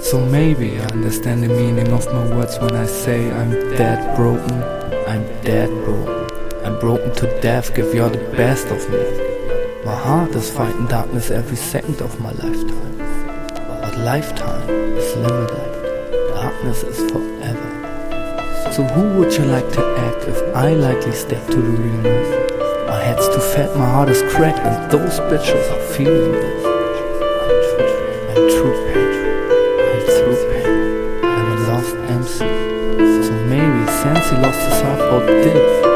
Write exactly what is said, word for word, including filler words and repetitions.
So maybe I understand the meaning of my words when I say I'm dead broken, I'm dead broken. I'm broken to death, give you the best of me. My heart is fighting darkness every second of my lifetime. But lifetime is limited, darkness is forever. So who would you like to act if I likely step to the realness? My head's too fat, my heart is cracked, and those bitches are feeling this. I'm true pain, I'm through pain, I'm a lost M C. So maybe Sensi lost his heart about this.